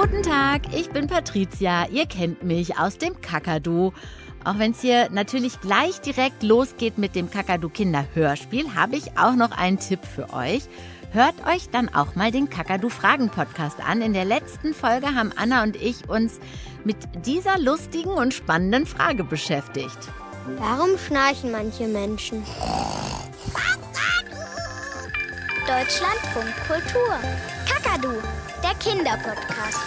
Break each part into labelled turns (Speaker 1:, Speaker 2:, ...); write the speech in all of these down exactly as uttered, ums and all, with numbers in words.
Speaker 1: Guten Tag, ich bin Patricia. Ihr kennt mich aus dem Kakadu. Auch wenn es hier natürlich gleich direkt losgeht mit dem Kakadu-Kinder-Hörspiel, habe ich auch noch einen Tipp für euch. Hört euch dann auch mal den Kakadu-Fragen-Podcast an. In der letzten Folge haben Anna und ich uns mit dieser lustigen und spannenden Frage beschäftigt.
Speaker 2: Warum schnarchen manche Menschen?
Speaker 3: Deutschlandfunk Kultur. Kakadu, der Kinderpodcast.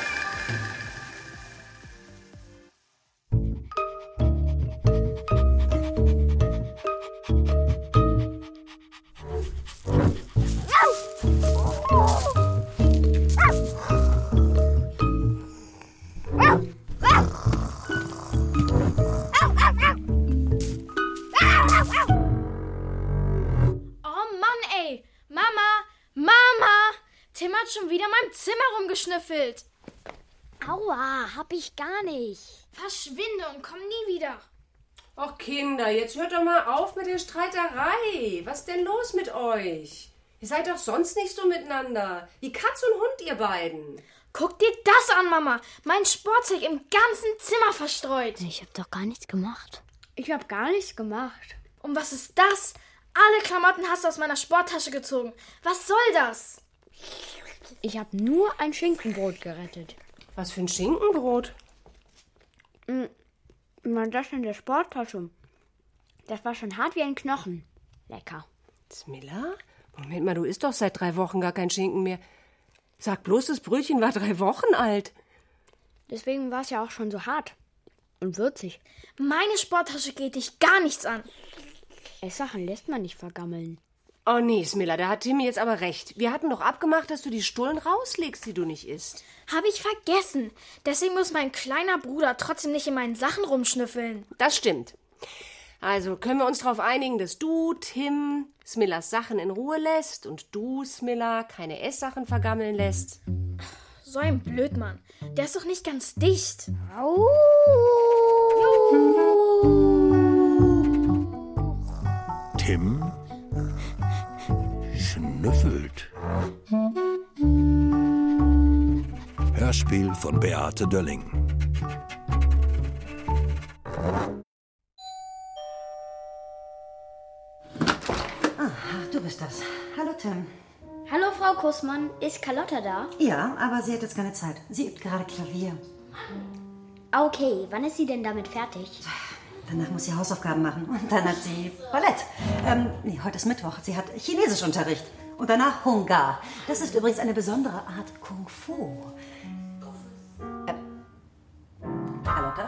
Speaker 4: Schon wieder in meinem Zimmer rumgeschnüffelt.
Speaker 2: Aua, hab ich gar nicht.
Speaker 4: Verschwinde und komm nie wieder.
Speaker 5: Och Kinder, jetzt hört doch mal auf mit der Streiterei. Was ist denn los mit euch? Ihr seid doch sonst nicht so miteinander. Wie Katz und Hund, ihr beiden.
Speaker 4: Guck dir das an, Mama. Mein Sportzeug im ganzen Zimmer verstreut.
Speaker 2: Ich hab doch gar nichts gemacht.
Speaker 6: Ich hab gar nichts gemacht.
Speaker 4: Und was ist das? Alle Klamotten hast du aus meiner Sporttasche gezogen. Was soll das?
Speaker 6: Ich habe nur ein Schinkenbrot gerettet.
Speaker 5: Was für ein Schinkenbrot?
Speaker 6: Man, das in der Sporttasche. Das war schon hart wie ein Knochen. Lecker.
Speaker 5: Smilla? Moment mal, du isst doch seit drei Wochen gar kein Schinken mehr. Sag bloß, das Brötchen war drei Wochen alt.
Speaker 6: Deswegen war es ja auch schon so hart und würzig.
Speaker 4: Meine Sporttasche geht dich gar nichts an.
Speaker 6: Esssachen lässt man nicht vergammeln.
Speaker 5: Oh nee, Smilla, da hat Timmy jetzt aber recht. Wir hatten doch abgemacht, dass du die Stullen rauslegst, die du nicht isst.
Speaker 4: Hab ich vergessen. Deswegen muss mein kleiner Bruder trotzdem nicht in meinen Sachen rumschnüffeln.
Speaker 5: Das stimmt. Also können wir uns darauf einigen, dass du, Tim, Smillas Sachen in Ruhe lässt und du, Smilla, keine Esssachen vergammeln lässt?
Speaker 4: So ein Blödmann. Der ist doch nicht ganz dicht.
Speaker 2: Au.
Speaker 7: Tim schnüffelt. Hörspiel von Beate Dölling.
Speaker 8: Ah, du bist das. Hallo, Tim.
Speaker 6: Hallo, Frau Kussmann. Ist Carlotta da?
Speaker 8: Ja, aber sie hat jetzt keine Zeit. Sie übt gerade Klavier.
Speaker 6: Okay, wann ist sie denn damit fertig?
Speaker 8: Danach muss sie Hausaufgaben machen. Und dann hat sie Ballett. Ähm, nee, heute ist Mittwoch. Sie hat Chinesischunterricht. Und danach Hungar. Das ist übrigens eine besondere Art Kung Fu. Äh, Carlotta?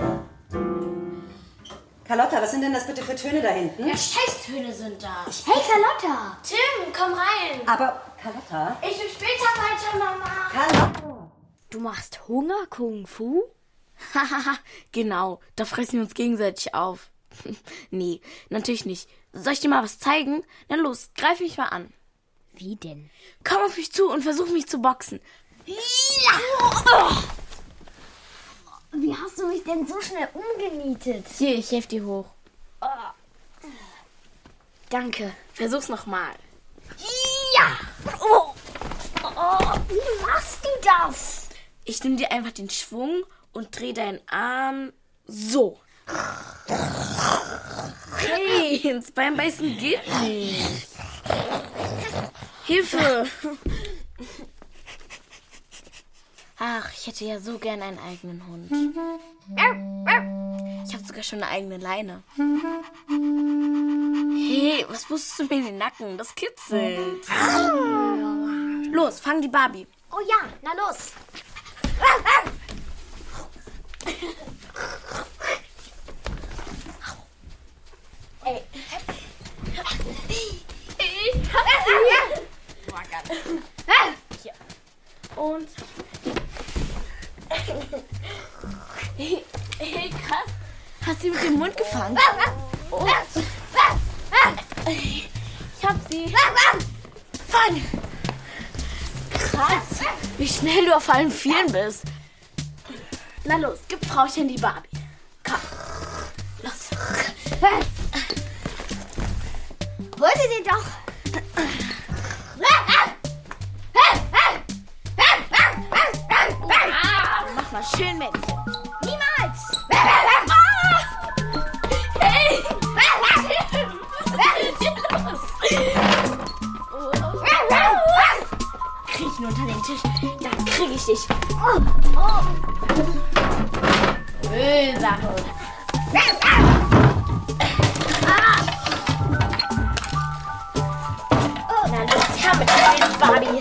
Speaker 8: Carlotta, was sind denn das bitte für Töne da hinten?
Speaker 3: Ja, Scheißtöne sind das.
Speaker 6: Hey, Carlotta!
Speaker 3: Tim, komm rein.
Speaker 8: Aber, Carlotta?
Speaker 3: Ich will später weiter, Mama.
Speaker 8: Carlotta!
Speaker 6: Du machst Hunger Kung Fu?
Speaker 9: Hahaha, genau. Da fressen wir uns gegenseitig auf. Nee, natürlich nicht. Soll ich dir mal was zeigen? Na los, greif mich mal an.
Speaker 6: Wie denn?
Speaker 9: Komm auf mich zu und versuch mich zu boxen.
Speaker 3: Ja.
Speaker 9: Oh.
Speaker 3: Wie hast du mich denn so schnell umgenietet?
Speaker 9: Hier, ich helfe dir hoch. Oh. Danke. Versuch's nochmal.
Speaker 3: Ja! Oh. Oh. Wie machst du das?
Speaker 9: Ich nehme dir einfach den Schwung und dreh deinen Arm so. Hey, ins Bein beißen geht nicht. Hilfe! Ach, ich hätte ja so gern einen eigenen Hund. Ich habe sogar schon eine eigene Leine. Hey, was pustest du mir in den Nacken? Das kitzelt. Los, fang die Barbie.
Speaker 3: Oh ja, na los. Ey.
Speaker 9: Hier. Und. Hey, hey, krass. Hast du sie mit dem Mund gefangen? Und. Ich hab sie. Fang! Krass, wie schnell du auf allen Vieren bist. Na los, gib Frauchen die Barbie. Komm, los.
Speaker 3: Hol sie doch.
Speaker 9: schleichen unter den Tisch. Dann krieg ich dich. Oh, oh. Böser Hund. Oh, na los, her mit dir, Barbie.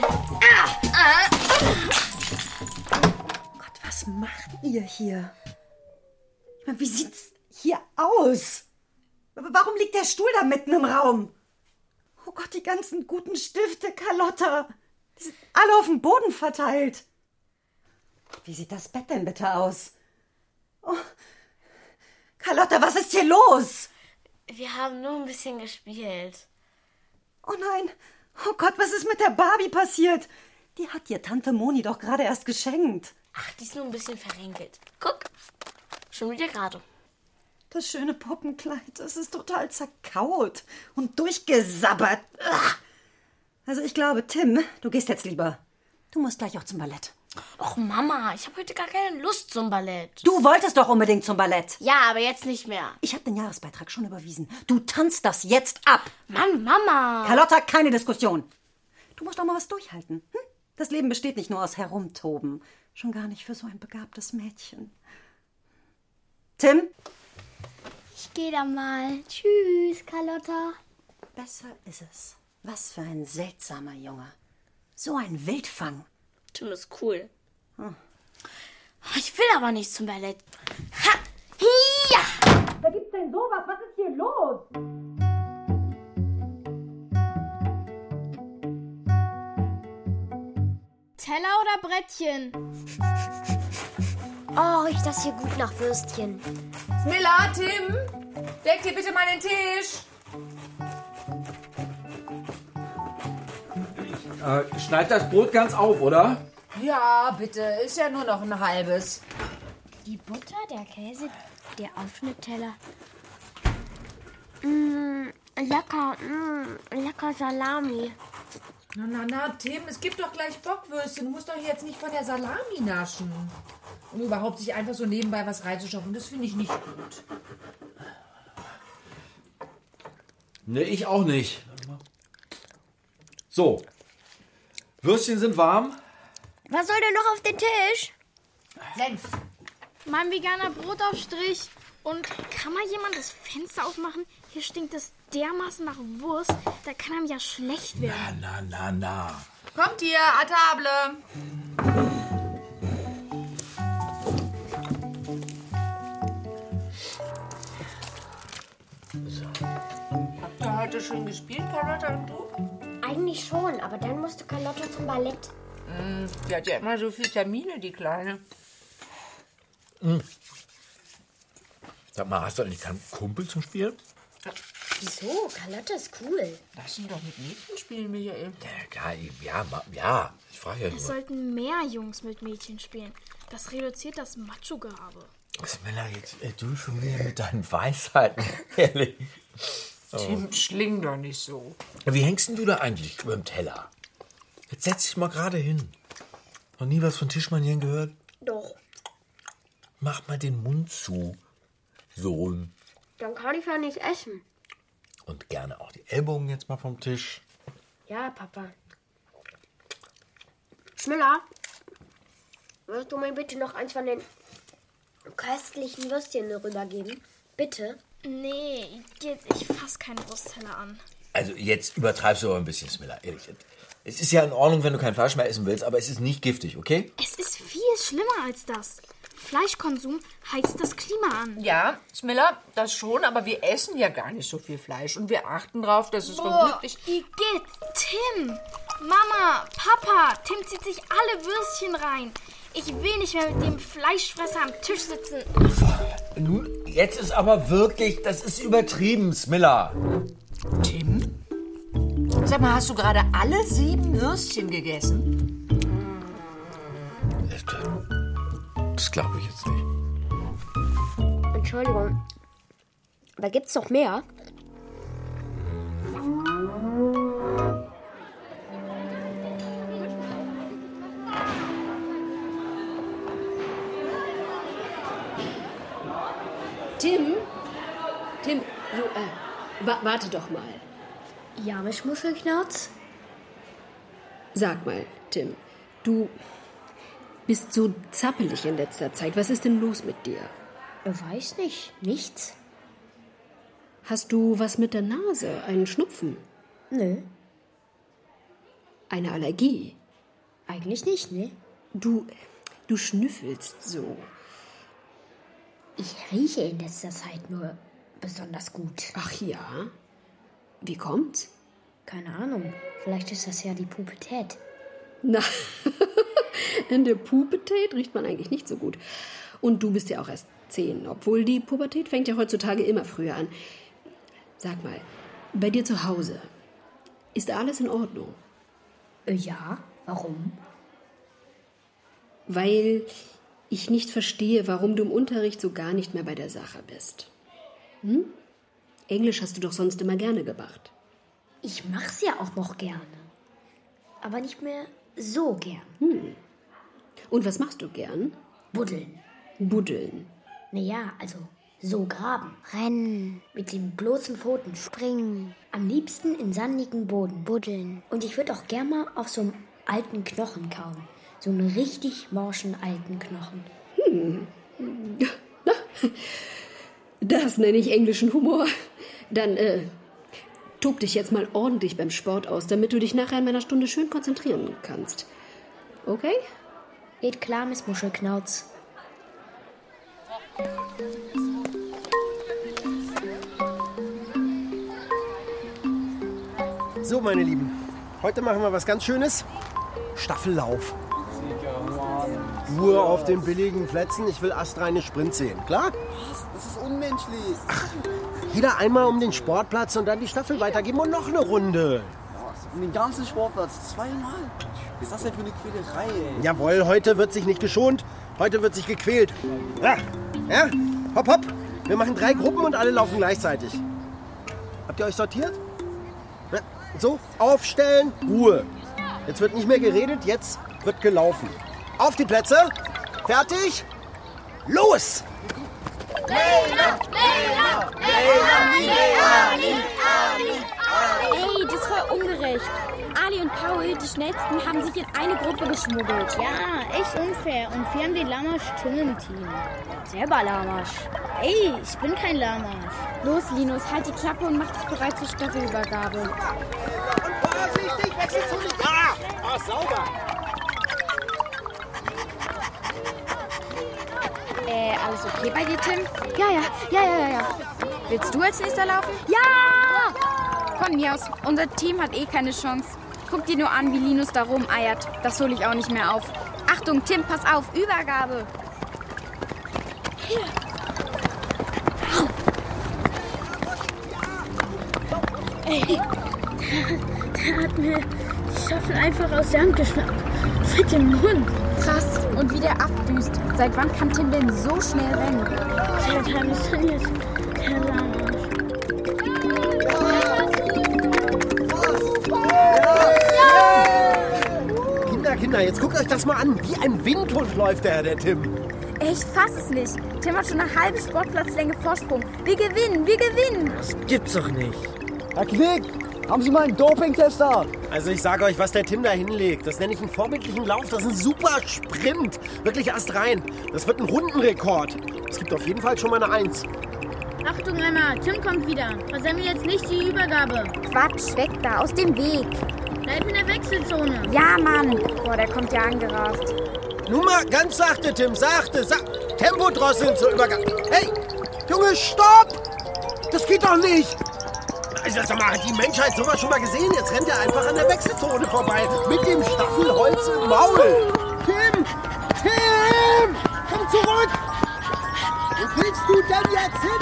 Speaker 8: Gott, was macht ihr hier? Ich meine, wie sieht's hier aus? Warum liegt der Stuhl da mitten im Raum? Oh Gott, die ganzen guten Stifte, Carlotta. Die sind alle auf dem Boden verteilt. Wie sieht das Bett denn bitte aus? Oh, Carlotta, was ist hier los?
Speaker 9: Wir haben nur ein bisschen gespielt.
Speaker 8: Oh nein, oh Gott, was ist mit der Barbie passiert? Die hat dir Tante Moni doch gerade erst geschenkt.
Speaker 9: Ach, die ist nur ein bisschen verrenkelt. Guck, schon wieder gerade.
Speaker 8: Das schöne Puppenkleid, das ist total zerkaut und durchgesabbert. Ugh. Also ich glaube, Tim, du gehst jetzt lieber. Du musst gleich auch zum Ballett.
Speaker 9: Och Mama, ich habe heute gar keine Lust zum Ballett.
Speaker 8: Du wolltest doch unbedingt zum Ballett.
Speaker 9: Ja, aber jetzt nicht mehr.
Speaker 8: Ich habe den Jahresbeitrag schon überwiesen. Du tanzt das jetzt ab.
Speaker 9: Mann, Mama.
Speaker 8: Carlotta, keine Diskussion. Du musst doch mal was durchhalten. Hm? Das Leben besteht nicht nur aus Herumtoben. Schon gar nicht für so ein begabtes Mädchen. Tim?
Speaker 2: Ich gehe dann mal. Tschüss, Carlotta.
Speaker 8: Besser ist es. Was für ein seltsamer Junge. So ein Wildfang.
Speaker 9: Tim ist cool. Hm. Ich will aber nicht zum Ballett. Ha! Ja!
Speaker 8: Wer gibt's denn sowas? Was ist hier los?
Speaker 4: Teller oder Brettchen?
Speaker 2: Oh, riecht das hier gut nach Würstchen.
Speaker 5: Smilla, Tim, deck dir bitte mal den Tisch.
Speaker 10: Äh, schneid das Brot ganz auf, oder?
Speaker 11: Ja, bitte. Ist ja nur noch ein halbes.
Speaker 2: Die Butter, der Käse, der Aufschnittteller. Mmh, lecker, mmh, lecker Salami.
Speaker 11: Na, na, na, Tim, es gibt doch gleich Bockwürstchen. Du musst doch jetzt nicht von der Salami naschen. Und überhaupt sich einfach so nebenbei was reinzuschaffen, das finde ich nicht gut.
Speaker 10: Ne, ich auch nicht. So. Würstchen sind warm.
Speaker 2: Was soll denn noch auf den Tisch?
Speaker 11: Senf.
Speaker 4: Mein veganer Brotaufstrich. Und kann mal jemand das Fenster aufmachen? Hier stinkt es dermaßen nach Wurst. Da kann einem ja schlecht werden.
Speaker 10: Na, na, na, na.
Speaker 11: Kommt ihr, à table. Habt ihr heute schon gespielt, Carlotta und du?
Speaker 2: Eigentlich schon, aber dann musste Carlotta zum Ballett.
Speaker 11: Mm, die hat ja immer so viele Termine, die Kleine.
Speaker 10: Mm. Sag mal, hast du eigentlich keinen Kumpel zum Spielen?
Speaker 2: Wieso? Carlotta ist cool.
Speaker 11: Lass ihn doch mit Mädchen spielen, Michael.
Speaker 10: Ja, ja, ja, ja. Ich frage ja nur.
Speaker 4: Es sollten mehr Jungs mit Mädchen spielen. Das reduziert das Macho-Gehabe.
Speaker 10: Smilla, jetzt äh, du schon wieder mit deinen Weisheiten. Ehrlich.
Speaker 11: Oh. Tim, schling doch nicht so.
Speaker 10: Wie hängst denn du da eigentlich über dem Teller? Jetzt setz dich mal gerade hin. Noch nie was von Tischmanieren gehört?
Speaker 2: Doch.
Speaker 10: Mach mal den Mund zu, Sohn.
Speaker 2: Dann kann ich ja nicht essen.
Speaker 10: Und gerne auch die Ellbogen jetzt mal vom Tisch.
Speaker 2: Ja, Papa. Schmiller, würdest du mir bitte noch eins von den köstlichen Würstchen rübergeben? Bitte?
Speaker 4: Nee, ich fass keine Wurstteller an.
Speaker 10: Also jetzt übertreibst du aber ein bisschen, Smilla, ehrlich. Es ist ja in Ordnung, wenn du kein Fleisch mehr essen willst, aber es ist nicht giftig, okay?
Speaker 4: Es ist viel schlimmer als das. Fleischkonsum heizt das Klima an.
Speaker 11: Ja, Smilla, das schon, aber wir essen ja gar nicht so viel Fleisch und wir achten drauf, dass es
Speaker 4: Boah,
Speaker 11: glücklich...
Speaker 4: Igitt, Tim, Mama, Papa, Tim zieht sich alle Würstchen rein. Ich will nicht mehr mit dem Fleischfresser am Tisch sitzen.
Speaker 10: Nun, jetzt ist aber wirklich, das ist übertrieben, Smilla.
Speaker 11: Tim? Sag mal, hast du gerade alle sieben Würstchen gegessen?
Speaker 10: Das glaube ich jetzt nicht.
Speaker 2: Entschuldigung, aber gibt's noch mehr?
Speaker 12: Tim? Tim, du, äh, wa- warte doch mal.
Speaker 2: Ja, Mischmuschelknauz?
Speaker 12: Sag mal, Tim, Du bist so zappelig in letzter Zeit. Was ist denn los mit dir?
Speaker 2: Weiß nicht. Nichts.
Speaker 12: Hast du was mit der Nase? Einen Schnupfen?
Speaker 2: Nö.
Speaker 12: Eine Allergie?
Speaker 2: Eigentlich nicht, ne?
Speaker 12: Du, du schnüffelst so.
Speaker 2: Ich rieche in letzter Zeit nur besonders gut.
Speaker 12: Ach ja? Wie kommt's?
Speaker 2: Keine Ahnung. Vielleicht ist das ja die Pubertät.
Speaker 12: Na, in der Pubertät riecht man eigentlich nicht so gut. Und du bist ja auch erst zehn, obwohl die Pubertät fängt ja heutzutage immer früher an. Sag mal, bei dir zu Hause, ist alles in Ordnung?
Speaker 2: Ja, warum?
Speaker 12: Weil ich nicht verstehe, warum du im Unterricht so gar nicht mehr bei der Sache bist. Hm? Englisch hast du doch sonst immer gerne gemacht.
Speaker 2: Ich mach's ja auch noch gerne. Aber nicht mehr so gern.
Speaker 12: Hm. Und was machst du gern?
Speaker 2: Buddeln.
Speaker 12: Buddeln?
Speaker 2: Naja, also so graben.
Speaker 3: Rennen.
Speaker 2: Mit den bloßen Pfoten.
Speaker 3: Springen.
Speaker 2: Am liebsten in sandigen Boden.
Speaker 3: Buddeln.
Speaker 2: Und ich würde auch gern mal auf so einem alten Knochen kauen. So einen richtig morschen alten Knochen.
Speaker 12: Hm. Na, das nenne ich englischen Humor. Dann, äh, tob dich jetzt mal ordentlich beim Sport aus, damit du dich nachher in meiner Stunde schön konzentrieren kannst. Okay?
Speaker 2: Geht klar, Miss Muschelknauz.
Speaker 13: So, meine Lieben, heute machen wir was ganz Schönes. Staffellauf. Nur auf den billigen Plätzen. Ich will astreine Sprint sehen, klar?
Speaker 14: Was? Das ist unmenschlich.
Speaker 13: Ach, jeder einmal um den Sportplatz und dann die Staffel weitergeben und noch eine Runde.
Speaker 14: Um den ganzen Sportplatz zweimal? Was ist das denn für eine Quälerei, ey?
Speaker 13: Jawohl, heute wird sich nicht geschont. Heute wird sich gequält. Ja, ja, hopp, hopp. Wir machen drei Gruppen und alle laufen gleichzeitig. Habt ihr euch sortiert? Ja, so, aufstellen, Ruhe. Jetzt wird nicht mehr geredet, jetzt wird gelaufen. Auf die Plätze. Fertig. Los!
Speaker 3: Leila, Leila, Leila, Leila,
Speaker 15: Ey, das ist voll ungerecht. Ali und Paul, die Schnellsten, haben sich in eine Gruppe geschmuggelt.
Speaker 16: Ja, echt unfair. Und wir haben den Lamasch im Team. Selber Lamasch. Ey, ich bin kein Lamasch.
Speaker 15: Los, Linus, halt die Klappe und mach dich bereit zur Staffelübergabe.
Speaker 13: Und vorsichtig, wechsel zu nicht. Ah, ah, sauber.
Speaker 15: Äh, alles okay bei dir, Tim? Ja, ja, ja, ja, ja, ja. Willst du als nächster laufen? Ja! Von mir aus. Unser Team hat eh keine Chance. Guck dir nur an, wie Linus da rumeiert. Das hole ich auch nicht mehr auf. Achtung, Tim, pass auf. Übergabe. Hier.
Speaker 16: Ey, der, der hat mir die Staffel einfach aus der Hand geschnappt. Mit dem Mund.
Speaker 15: Krass. Und wie der abdüst. Seit wann kann Tim denn so schnell rennen?
Speaker 16: Seit halb trainiert. Der Lamasch.
Speaker 13: Kinder, Kinder, jetzt guckt euch das mal an. Wie ein Windhund läuft der, der Tim.
Speaker 15: Ich fass es nicht. Tim hat schon eine halbe Sportplatzlänge Vorsprung. Wir gewinnen, wir gewinnen.
Speaker 14: Das gibt's doch nicht.
Speaker 17: Herr Knick, haben Sie mal einen Dopingtest da?
Speaker 13: Also ich sage euch, was der Tim da hinlegt. Das nenne ich einen vorbildlichen Lauf. Das ist ein super Sprint. Wirklich erst rein. Das wird ein Rundenrekord. Es gibt auf jeden Fall schon mal eine Eins.
Speaker 16: Achtung, Emma, Tim kommt wieder. Versemmel jetzt nicht die Übergabe.
Speaker 15: Quatsch, weg da, aus dem Weg.
Speaker 16: Bleib in der Wechselzone.
Speaker 15: Ja, Mann. Boah, der kommt ja angerast.
Speaker 13: Nun mal ganz sachte, Tim, sachte. Sa Tempo drosseln zur Übergabe. Hey, Junge, stopp! Das geht doch nicht! Also, sag mal, hat die Menschheit sowas schon mal gesehen? Jetzt rennt er einfach an der Wechselzone vorbei. Mit dem Staffelholz im Maul. Tim! Tim! Komm zurück! Wo willst du denn jetzt hin?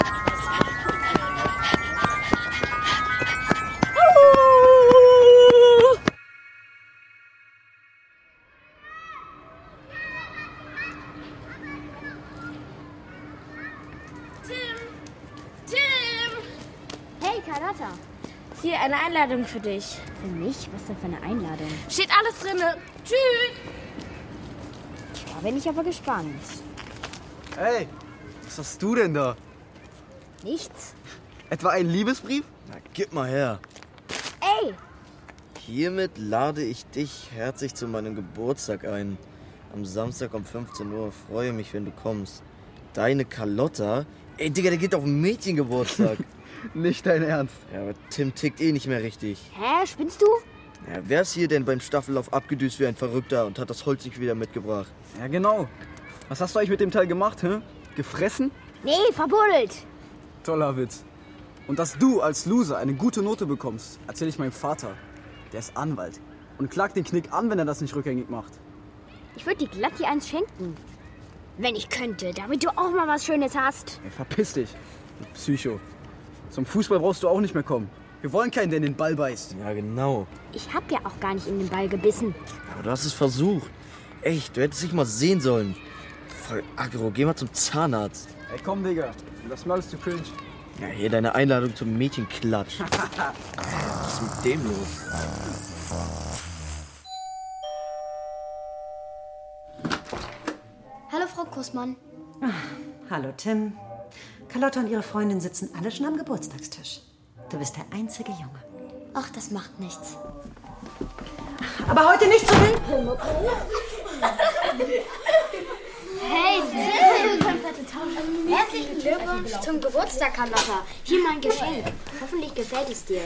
Speaker 15: Hier, eine Einladung für dich.
Speaker 6: Für mich? Was denn für eine Einladung?
Speaker 15: Steht alles drinne. Tschüss.
Speaker 6: Da bin ich aber gespannt.
Speaker 17: Hey, was hast du denn da?
Speaker 6: Nichts.
Speaker 17: Etwa einen Liebesbrief? Na, gib mal her.
Speaker 6: Ey,
Speaker 14: hiermit lade ich dich herzlich zu meinem Geburtstag ein. Am Samstag um fünfzehn Uhr. Freue mich, wenn du kommst. Deine Carlotta? Ey, Digga, der geht auf einen Mädchengeburtstag.
Speaker 17: Nicht dein Ernst.
Speaker 14: Ja, aber Tim tickt eh nicht mehr richtig.
Speaker 3: Hä, spinnst du?
Speaker 14: Ja, wer ist hier denn beim Staffellauf abgedüst wie ein Verrückter und hat das Holz nicht wieder mitgebracht?
Speaker 17: Ja, genau. Was hast du eigentlich mit dem Teil gemacht, hä? Gefressen?
Speaker 3: Nee, verbuddelt.
Speaker 17: Toller Witz. Und dass du als Loser eine gute Note bekommst, erzähle ich meinem Vater. Der ist Anwalt und klagt den Knick an, wenn er das nicht rückgängig macht.
Speaker 3: Ich würde dir glatt die eins schenken. Wenn ich könnte, damit du auch mal was Schönes hast.
Speaker 17: Ey, verpiss dich, du Psycho. Zum Fußball brauchst du auch nicht mehr kommen. Wir wollen keinen, der in den Ball beißt.
Speaker 14: Ja, genau.
Speaker 3: Ich hab ja auch gar nicht in den Ball gebissen.
Speaker 14: Aber du hast es versucht. Echt, du hättest dich mal sehen sollen. Voll aggro, geh mal zum Zahnarzt.
Speaker 17: Ey, komm, Digga. Das mal ist zu cringe.
Speaker 14: Ja, hier deine Einladung zum Mädchenklatsch. Was ist mit dem los?
Speaker 3: Hallo, Frau Kussmann.
Speaker 8: Ah, hallo, Tim. Carlotta und ihre Freundin sitzen alle schon am Geburtstagstisch. Du bist der einzige Junge.
Speaker 3: Ach, das macht nichts.
Speaker 8: Aber heute nicht zu wild.
Speaker 3: Hey, Tim! Herzlichen Glückwunsch zum Geburtstag, Carlotta. Hier mein Geschenk. Hoffentlich gefällt es dir.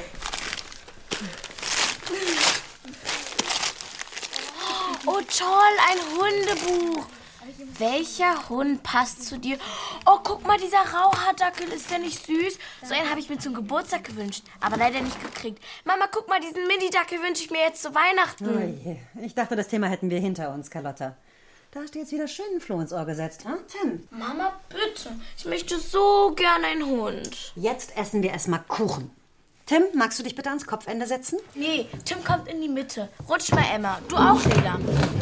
Speaker 9: Oh toll, ein Hundebuch. Welcher Hund passt zu dir? Oh, guck mal, dieser Rauhaardackel, ist der nicht süß? So einen habe ich mir zum Geburtstag gewünscht, aber leider nicht gekriegt. Mama, guck mal, diesen Mini-Dackel wünsche ich mir jetzt zu Weihnachten.
Speaker 8: Oh je. Ich dachte, das Thema hätten wir hinter uns, Carlotta. Da hast du jetzt wieder schön einen Floh ins Ohr gesetzt, hm, Tim?
Speaker 9: Mama, bitte. Ich möchte so gerne einen Hund.
Speaker 8: Jetzt essen wir erstmal Kuchen. Tim, magst du dich bitte ans Kopfende setzen?
Speaker 9: Nee, Tim kommt in die Mitte. Rutsch mal, Emma. Du auch, Lila.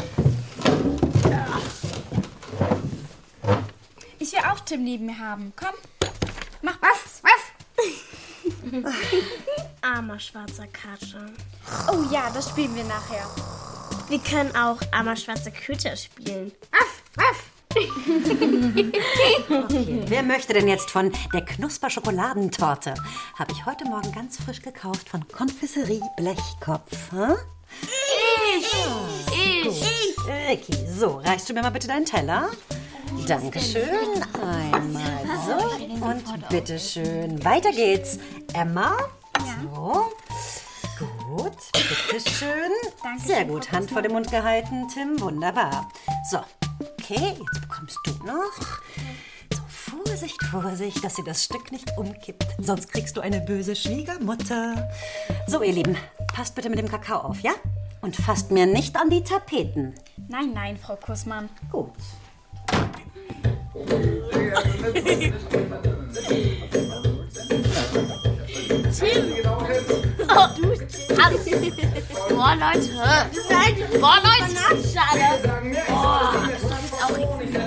Speaker 15: Ich will auch Tim neben mir haben. Komm, mach was, was?
Speaker 16: Armer schwarzer Kater.
Speaker 15: Oh ja, das spielen wir nachher.
Speaker 16: Wir können auch armer schwarzer Köter spielen.
Speaker 15: Aff, aff.
Speaker 8: Okay, wer möchte denn jetzt von der Knusper-Schokoladentorte? Habe ich heute Morgen ganz frisch gekauft von Konfiserie Blechkopf. Hm?
Speaker 9: Ich! Ich!
Speaker 8: Ich! Ricky, so, reichst du mir mal bitte deinen Teller? Dankeschön. Einmal so und bitteschön. Weiter geht's. Emma? So. Gut, bitteschön. Sehr gut, Hand vor den Mund gehalten, Tim. Wunderbar. So, okay, jetzt bekommst du noch. So, Vorsicht, Vorsicht, dass dir das Stück nicht umkippt. Sonst kriegst du eine böse Schwiegermutter. So, ihr Lieben, passt bitte mit dem Kakao auf, ja? Und fasst mir nicht an die Tapeten.
Speaker 15: Nein, nein, Frau Kussmann.
Speaker 8: Gut.
Speaker 9: Oh, du Boah, Leute. Boah, Leute. Boah, das ist doch jetzt auch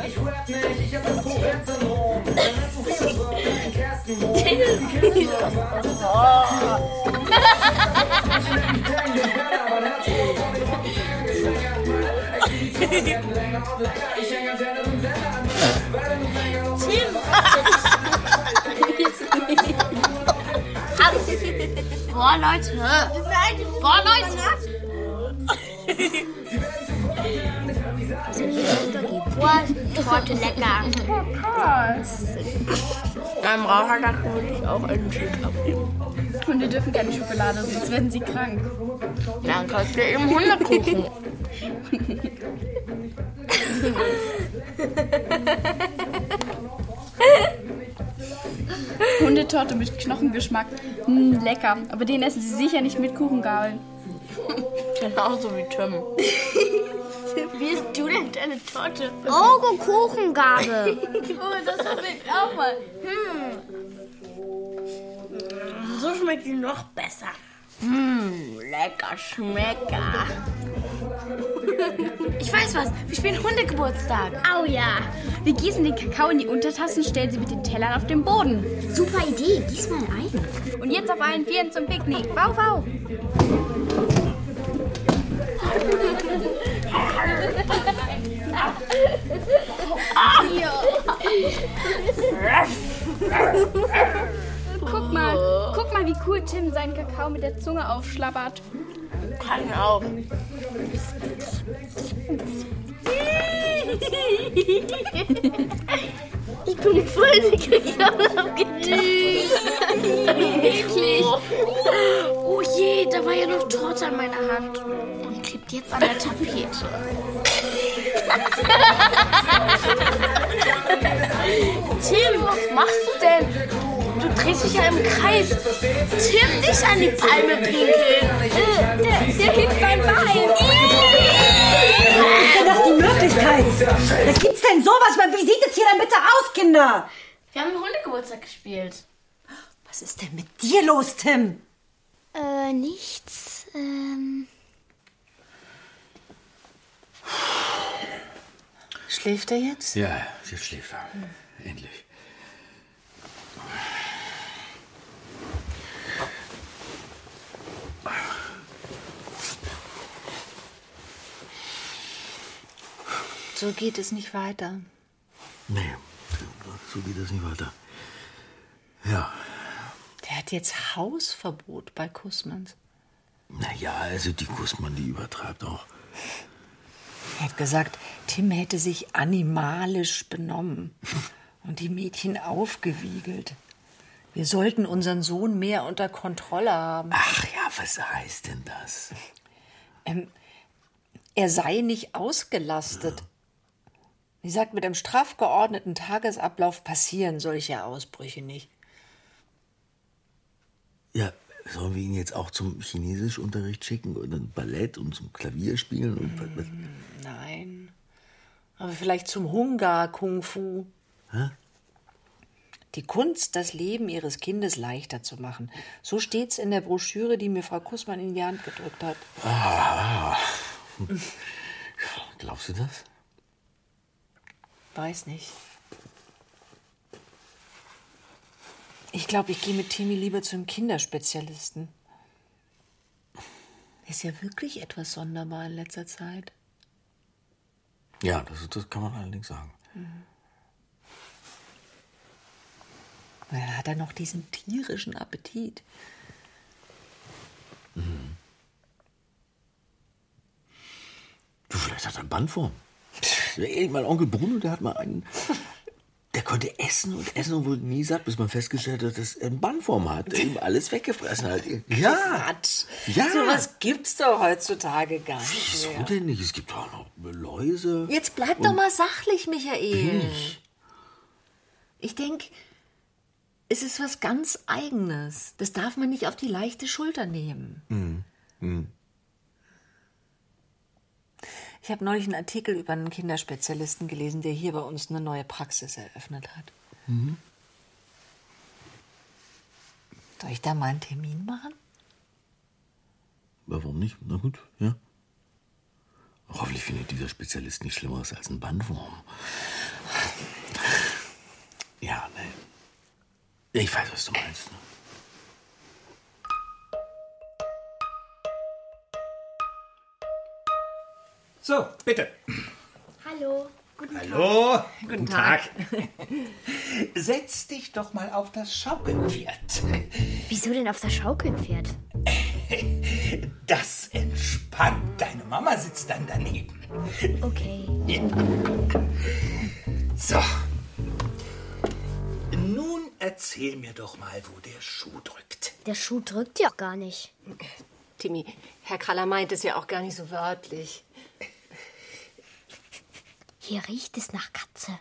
Speaker 9: Boah, Leute. Boah, Leute.
Speaker 3: Boah, Torte lecker.
Speaker 9: Beim Rauhaardackel würde ich auch einen Stück abnehmen.
Speaker 15: Hunde dürfen keine Schokolade, sonst werden sie krank.
Speaker 9: Dann kriegt ihr eben Hundekuchen.
Speaker 15: Hundetorte mit Knochengeschmack. Hm, lecker. Aber den essen sie sicher nicht mit Kuchengabeln.
Speaker 9: Genauso wie Tim.
Speaker 16: Wie isst du denn deine Torte?
Speaker 3: Auge Kuchengabe.
Speaker 16: Oh, das hab ich auch mal. Hm. So schmeckt die noch besser.
Speaker 9: Mmh, lecker Schmecker. Ich weiß was, wir spielen Hundegeburtstag.
Speaker 15: Oh ja. Wir gießen den Kakao in die Untertassen und stellen sie mit den Tellern auf den Boden.
Speaker 3: Super Idee, gieß mal ein.
Speaker 15: Und jetzt auf allen Vieren zum Picknick. Wow, wow. Guck mal, guck mal, wie cool Tim seinen Kakao mit der Zunge aufschlabbert.
Speaker 9: Kann auch.
Speaker 16: Ich bin voll dick
Speaker 9: Eklig. Oh je, da war ja noch Torte an meiner Hand. Und klebt jetzt an der Tapete. Tim, was machst du denn? Du drehst dich ja im Kreis. Tim, nicht an die Palme pinkeln.
Speaker 16: Der, der hebt mein Bein.
Speaker 8: Ist denn das die Möglichkeit? Da gibt's denn sowas? Wie sieht es hier denn bitte aus, Kinder?
Speaker 9: Wir haben Hundegeburtstag gespielt.
Speaker 8: Was ist denn mit dir los, Tim?
Speaker 15: Äh, nichts. Ähm.
Speaker 18: Schläft er jetzt?
Speaker 10: Ja, jetzt schläft er. Endlich.
Speaker 18: So geht es nicht weiter.
Speaker 10: Nee, so geht es nicht weiter. Ja.
Speaker 18: Der hat jetzt Hausverbot bei Kussmanns.
Speaker 10: Naja, also die Kussmann, die übertreibt auch.
Speaker 18: Er hat gesagt, Tim hätte sich animalisch benommen und die Mädchen aufgewiegelt. Wir sollten unseren Sohn mehr unter Kontrolle haben.
Speaker 10: Ach ja, was heißt denn das?
Speaker 18: Ähm, er sei nicht ausgelastet. Wie gesagt, mit einem straff geordneten Tagesablauf passieren solche Ausbrüche nicht.
Speaker 10: Ja, sollen wir ihn jetzt auch zum Chinesischunterricht schicken und dann Ballett und zum Klavierspielen? Und was, was?
Speaker 18: Nein. Aber vielleicht zum Hungar-Kung-Fu.
Speaker 10: Hä?
Speaker 18: Die Kunst, das Leben ihres Kindes leichter zu machen. So steht's in der Broschüre, die mir Frau Kussmann in die Hand gedrückt hat.
Speaker 10: Ah, glaubst du das?
Speaker 18: Weiß nicht. Ich glaube, ich gehe mit Timmy lieber zum Kinderspezialisten. Ist ja wirklich etwas sonderbar in letzter Zeit.
Speaker 10: Ja, das, das kann man allerdings sagen.
Speaker 18: Mhm. Dann hat er noch diesen tierischen Appetit.
Speaker 10: Mhm. Du, vielleicht hat er einen Bandwurm. Mein Onkel Bruno, der hat mal einen... Der konnte essen und essen und wurde nie satt, bis man festgestellt hat, dass er einen Bandwurm hat, der ihm alles weggefressen hat. Ja.
Speaker 18: Quatsch.
Speaker 10: Ja.
Speaker 18: So was gibt's doch heutzutage gar nicht
Speaker 10: Wieso
Speaker 18: mehr.
Speaker 10: denn nicht? Es gibt auch noch Läuse.
Speaker 18: Jetzt bleib
Speaker 10: und
Speaker 18: doch mal sachlich, Michael.
Speaker 10: Ich?
Speaker 18: Ich denke, es ist was ganz Eigenes. Das darf man nicht auf die leichte Schulter nehmen.
Speaker 10: Mhm. Mhm.
Speaker 18: Ich habe neulich einen Artikel über einen Kinderspezialisten gelesen, der hier bei uns eine neue Praxis eröffnet hat.
Speaker 10: Mhm.
Speaker 18: Soll ich da mal einen Termin machen?
Speaker 10: Warum nicht? Na gut, ja. Hoffentlich findet dieser Spezialist nicht Schlimmeres als ein Bandwurm. Ja, ne. Ich weiß, was du meinst. Ne?
Speaker 19: So, bitte.
Speaker 3: Hallo, guten Tag.
Speaker 19: Hallo,
Speaker 3: Guten
Speaker 19: guten
Speaker 3: Tag.
Speaker 19: Tag. Setz dich doch mal auf das Schaukelpferd.
Speaker 3: Wieso denn auf das Schaukelpferd?
Speaker 19: Das entspannt. Deine Mama sitzt dann daneben.
Speaker 3: Okay.
Speaker 19: Ja. So. Nun erzähl mir doch mal, wo der Schuh drückt.
Speaker 3: Der Schuh drückt ja gar nicht.
Speaker 5: Timmy, Herr Kraller meint es ja auch gar nicht so wörtlich.
Speaker 3: Hier riecht es nach Katze.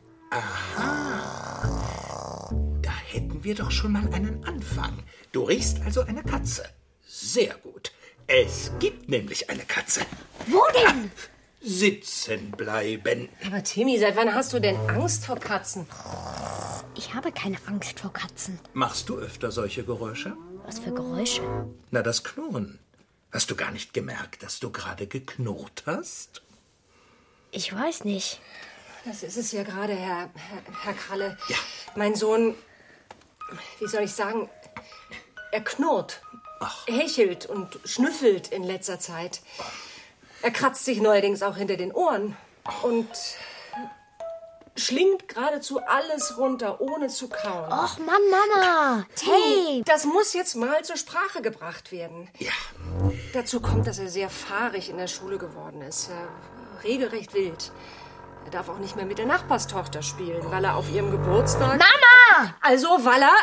Speaker 19: Aha. Da hätten wir doch schon mal einen Anfang. Du riechst also eine Katze. Sehr gut. Es gibt nämlich eine Katze.
Speaker 3: Wo denn?
Speaker 19: Sitzen bleiben.
Speaker 5: Aber Timmy, seit wann hast du denn Angst vor Katzen?
Speaker 3: Ich habe keine Angst vor Katzen.
Speaker 19: Machst du öfter solche Geräusche?
Speaker 3: Was für Geräusche?
Speaker 19: Na, das Knurren. Hast du gar nicht gemerkt, dass du gerade geknurrt hast?
Speaker 3: Ich weiß nicht.
Speaker 5: Das ist es ja gerade, Herr, Herr, Herr Kralle. Ja. Mein Sohn, wie soll ich sagen, er knurrt, Ach. hechelt und schnüffelt in letzter Zeit. Er kratzt sich neuerdings auch hinter den Ohren. Und schlingt geradezu alles runter, ohne zu kauen.
Speaker 3: Och, Mann, Mama.
Speaker 5: Hey, das muss jetzt mal zur Sprache gebracht werden.
Speaker 19: Ja.
Speaker 5: Dazu kommt, dass er sehr fahrig in der Schule geworden ist. Er, regelrecht wild. Er darf auch nicht mehr mit der Nachbarstochter spielen, weil er auf ihrem Geburtstag...
Speaker 3: Mama!
Speaker 5: Also, weil er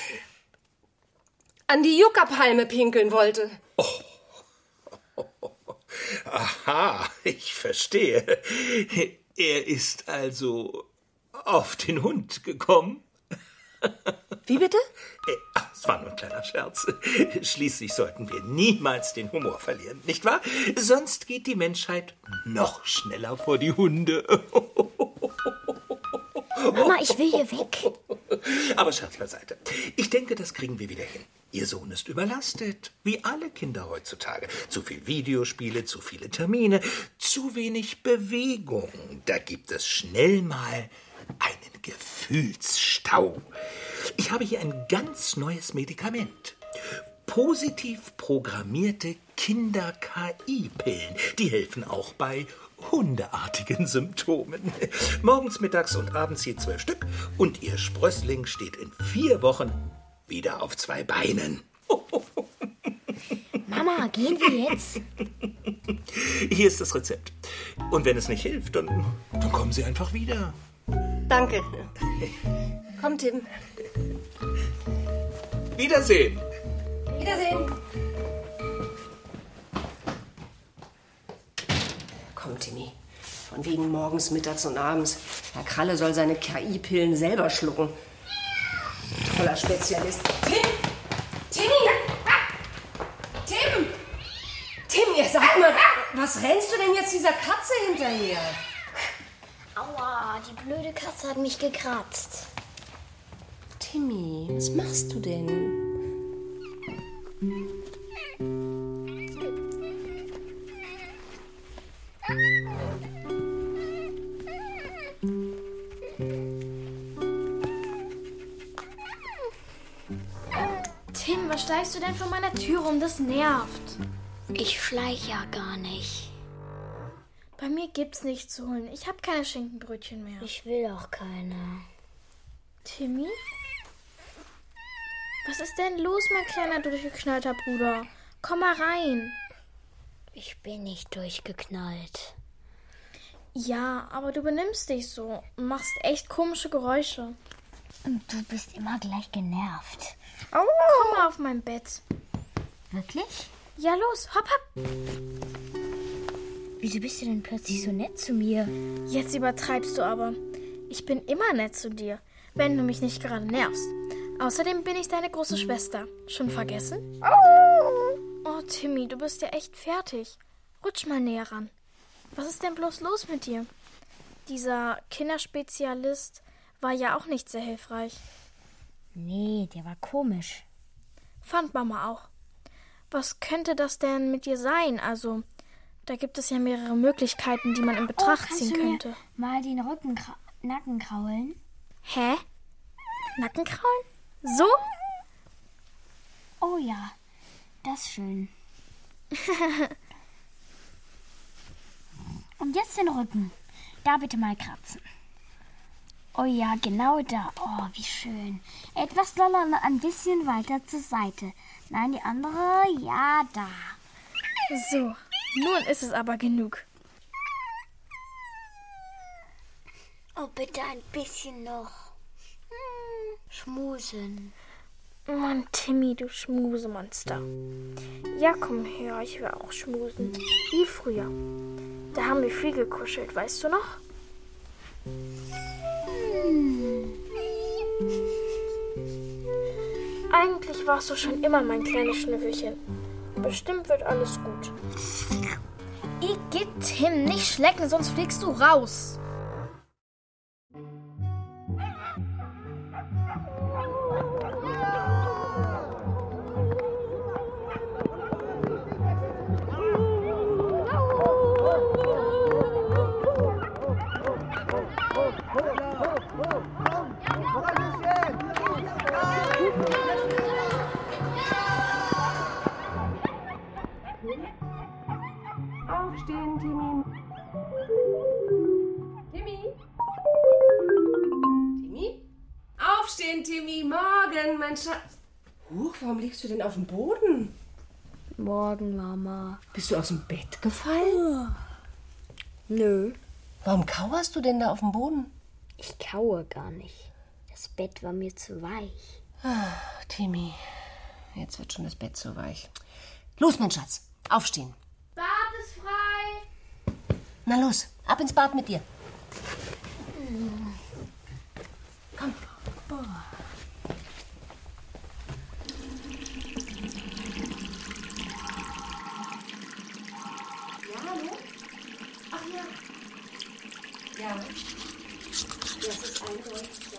Speaker 5: an die Yucca-Palme pinkeln wollte.
Speaker 19: Aha, ich verstehe. Er ist also auf den Hund gekommen?
Speaker 5: Wie bitte?
Speaker 19: Ach, es war nur ein kleiner Scherz. Schließlich sollten wir niemals den Humor verlieren, nicht wahr? Sonst geht die Menschheit noch schneller vor die Hunde.
Speaker 3: Mama, ich will hier weg.
Speaker 19: Aber Scherz beiseite. Ich denke, das kriegen wir wieder hin. Ihr Sohn ist überlastet, wie alle Kinder heutzutage. Zu viel Videospiele, zu viele Termine, zu wenig Bewegung. Da gibt es schnell mal einen Gefühlsstau. Ich habe hier ein ganz neues Medikament. Positiv programmierte Kinder-K I-Pillen. Die helfen auch bei hundeartigen Symptomen. Morgens, mittags und abends je zwölf Stück. Und Ihr Sprössling steht in vier Wochen wieder auf zwei Beinen.
Speaker 3: Mama, gehen wir jetzt?
Speaker 19: Hier ist das Rezept. Und wenn es nicht hilft, dann, dann kommen Sie einfach wieder.
Speaker 5: Danke. Komm, Tim.
Speaker 19: Wiedersehen.
Speaker 5: Wiedersehen. Komm, Timmy. Von wegen morgens, mittags und abends. Herr Kralle soll seine K I-Pillen selber schlucken. Toller Spezialist. Tim! Timmy! Tim! Tim, ihr sag mal, was rennst du denn jetzt dieser Katze hinterher?
Speaker 3: Aua, die blöde Katze hat mich gekratzt.
Speaker 5: Timmy, was machst du denn?
Speaker 4: Tim, was schleichst du denn vor meiner Tür rum? Das nervt.
Speaker 3: Ich schleich ja gar nicht.
Speaker 4: Bei mir gibt's nichts zu holen. Ich habe keine Schinkenbrötchen mehr.
Speaker 3: Ich will auch keine.
Speaker 4: Timmy? Was ist denn los, mein kleiner durchgeknallter Bruder? Komm mal rein.
Speaker 3: Ich bin nicht durchgeknallt.
Speaker 4: Ja, aber du benimmst dich so und machst echt komische Geräusche.
Speaker 3: Und du bist immer gleich genervt.
Speaker 4: Oh. Komm mal auf mein Bett.
Speaker 3: Wirklich?
Speaker 4: Ja, los, hopp, hopp.
Speaker 3: Wieso bist du denn plötzlich so nett zu mir?
Speaker 4: Jetzt übertreibst du aber. Ich bin immer nett zu dir, wenn du mich nicht gerade nervst. Außerdem bin ich deine große Schwester. Schon vergessen? Oh, Timmy, du bist ja echt fertig. Rutsch mal näher ran. Was ist denn bloß los mit dir? Dieser Kinderspezialist war ja auch nicht sehr hilfreich.
Speaker 3: Nee, der war komisch.
Speaker 4: Fand Mama auch. Was könnte das denn mit dir sein? Also, da gibt es ja mehrere Möglichkeiten, die man in Betracht
Speaker 3: oh,
Speaker 4: ziehen könnte.
Speaker 3: Kannst du mir mal den Rücken, Nacken kraulen?
Speaker 4: Hä? Nackenkraulen? So?
Speaker 3: Oh ja, das ist schön. Und jetzt den Rücken. Da bitte mal kratzen. Oh ja, genau da. Oh, wie schön. Etwas doller und ein bisschen weiter zur Seite. Nein, die andere, ja, da.
Speaker 4: So, nun ist es aber genug.
Speaker 3: Oh, bitte ein bisschen noch. Hm, schmusen.
Speaker 4: Mann, Timmy, du Schmusemonster. Ja, komm her, ich will auch schmusen. Wie früher. Da haben wir viel gekuschelt, weißt du noch?
Speaker 3: Hm.
Speaker 4: Eigentlich warst du schon immer mein kleines Schnüffelchen. Bestimmt wird alles gut. Igitt, Tim, nicht schlecken, sonst fliegst du raus.
Speaker 5: Aufstehen, Timmy. Timmy? Aufstehen, Timmy, morgen, mein Schatz. Huch, warum liegst du denn auf dem Boden?
Speaker 3: Morgen, Mama.
Speaker 5: Bist du aus dem Bett gefallen?
Speaker 3: Nö.
Speaker 5: Warum kauerst du denn da auf dem Boden?
Speaker 3: Ich kaue gar nicht. Das Bett war mir zu weich.
Speaker 5: Ah, Timmy, jetzt wird schon das Bett zu weich. Los, mein Schatz, aufstehen.
Speaker 15: Bad ist frei.
Speaker 5: Na los, ab ins Bad mit dir. Komm. Boah. Ja, hallo? Ach ja. Ja. Das ist eindeutig.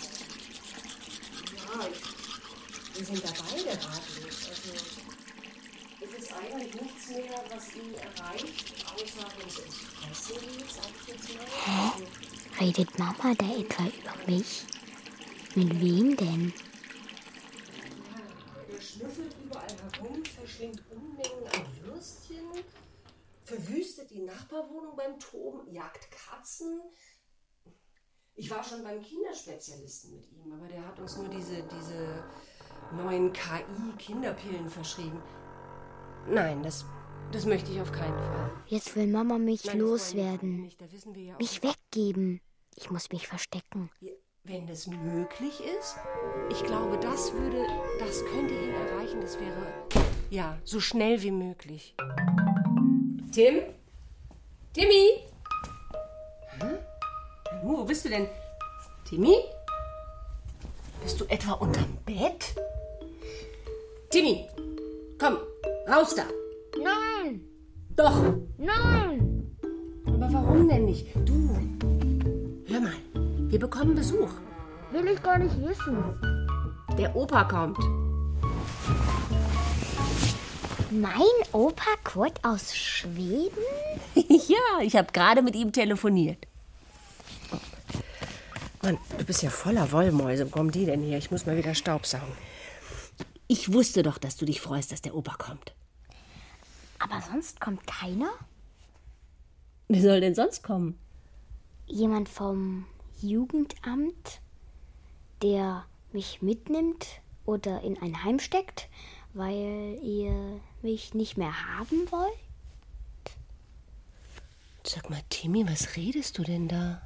Speaker 5: Ja, ich, wir sind dabei gerade. Also, es ist eigentlich nichts mehr, was ihn erreicht, außer wenn es ins Fressen geht, sag ich jetzt mal.
Speaker 3: Hä? Redet Mama da etwa über mich? Mit wem denn?
Speaker 5: Er schnüffelt überall herum, verschlingt Unmengen an Würstchen, verwüstet die Nachbarwohnung beim Toben, jagt Katzen. Ich war schon beim Kinderspezialisten mit ihm, aber der hat uns nur diese, diese neuen K I-Kinderpillen verschrieben. Nein, das, das möchte ich auf keinen Fall.
Speaker 3: Jetzt will Mama mich
Speaker 5: Nein,
Speaker 3: loswerden.
Speaker 5: nicht, da wissen wir ja auch
Speaker 3: Mich
Speaker 5: nicht.
Speaker 3: weggeben. Ich muss mich verstecken.
Speaker 5: Wenn das möglich ist, ich glaube, das würde, das könnte ihn erreichen. Das wäre, ja, so schnell wie möglich. Tim? Timmy? Hm? Wo bist du denn? Timmy? Bist du etwa unterm Bett? Timmy, komm, raus da.
Speaker 3: Nein!
Speaker 5: Doch.
Speaker 3: Nein!
Speaker 5: Aber warum denn nicht? Du, hör mal, wir bekommen Besuch.
Speaker 3: Will ich gar nicht wissen.
Speaker 5: Der Opa kommt.
Speaker 3: Mein Opa Kurt aus Schweden?
Speaker 5: Ja, ich habe gerade mit ihm telefoniert. Mann, du bist ja voller Wollmäuse. Wo kommen die denn her? Ich muss mal wieder Staubsaugen. Ich wusste doch, dass du dich freust, dass der Opa kommt.
Speaker 3: Aber sonst kommt keiner?
Speaker 5: Wer soll denn sonst kommen?
Speaker 3: Jemand vom Jugendamt, der mich mitnimmt oder in ein Heim steckt, weil ihr mich nicht mehr haben wollt?
Speaker 5: Sag mal, Timmy, was redest du denn da?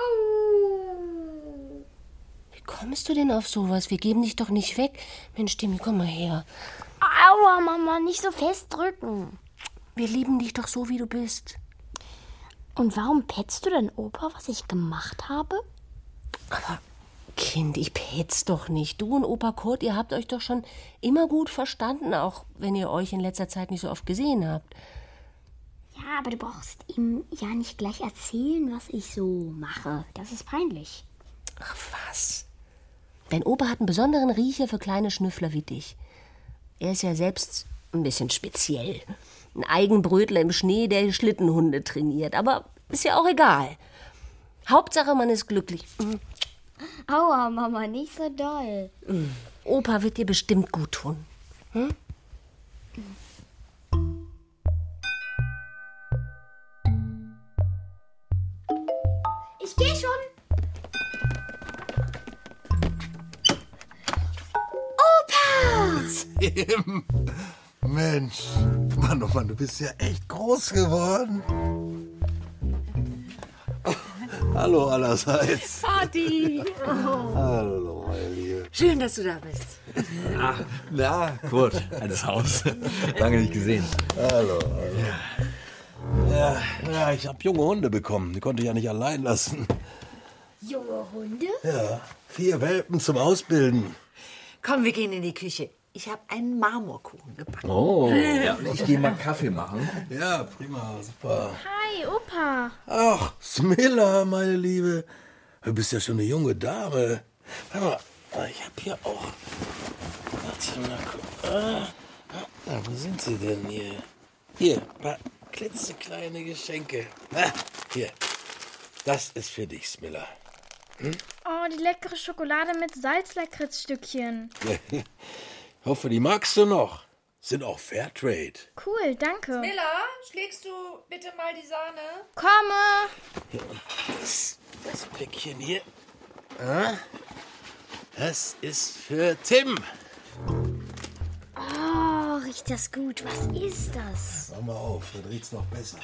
Speaker 5: Wie kommst du denn auf sowas? Wir geben dich doch nicht weg. Mensch, Timmy, komm mal her.
Speaker 3: Aua, Mama, nicht so festdrücken.
Speaker 5: Wir lieben dich doch so, wie du bist.
Speaker 3: Und warum petzt du denn Opa, was ich gemacht habe?
Speaker 5: Aber, Kind, ich petz doch nicht. Du und Opa Kurt, ihr habt euch doch schon immer gut verstanden, auch wenn ihr euch in letzter Zeit nicht so oft gesehen habt.
Speaker 3: Ja, aber du brauchst ihm ja nicht gleich erzählen, was ich so mache. Das ist peinlich.
Speaker 5: Ach, was? Dein Opa hat einen besonderen Riecher für kleine Schnüffler wie dich. Er ist ja selbst ein bisschen speziell. Ein Eigenbrötler im Schnee, der Schlittenhunde trainiert. Aber ist ja auch egal. Hauptsache, man ist glücklich. Mhm.
Speaker 3: Aua, Mama, nicht so doll.
Speaker 5: Mhm. Opa wird dir bestimmt gut tun. Hm?
Speaker 3: Ich gehe schon. Opa!
Speaker 20: Tim! Mensch, Mann, oh Mann, du bist ja echt groß geworden. Oh, hallo allerseits.
Speaker 18: Vati!
Speaker 20: Oh. Hallo, meine Liebe.
Speaker 18: Schön, dass du da bist.
Speaker 10: Ah, na, Kurt, altes Haus. Lange nicht gesehen.
Speaker 20: Hallo, hallo. Ja, ja, ich habe junge Hunde bekommen. Die konnte ich ja nicht allein lassen.
Speaker 3: Junge Hunde?
Speaker 20: Ja, vier Welpen zum Ausbilden.
Speaker 18: Komm, wir gehen in die Küche. Ich habe einen Marmorkuchen gebacken.
Speaker 10: Oh, ja, ich gehe mal Kaffee machen.
Speaker 20: Ja, prima, super.
Speaker 4: Hi, Opa.
Speaker 20: Ach, Smilla, meine Liebe. Du bist ja schon eine junge Dame. Warte mal, ich habe hier auch... Warte mal, guck. Ah, ah, wo sind sie denn hier? Hier, ein paar klitzekleine Geschenke. Na, hier. Das ist für dich, Smilla. Hm?
Speaker 4: Oh, die leckere Schokolade mit Salzlakritzstückchen.
Speaker 20: Ich hoffe, die magst du noch. Sind auch Fairtrade.
Speaker 4: Cool, danke.
Speaker 11: Miller, schlägst du bitte mal die Sahne?
Speaker 4: Komme.
Speaker 20: Hier, und das, das Päckchen hier. Ah? Das ist für Tim.
Speaker 2: Oh, riecht das gut. Was ist das?
Speaker 20: Mach mal auf, dann riecht's noch besser.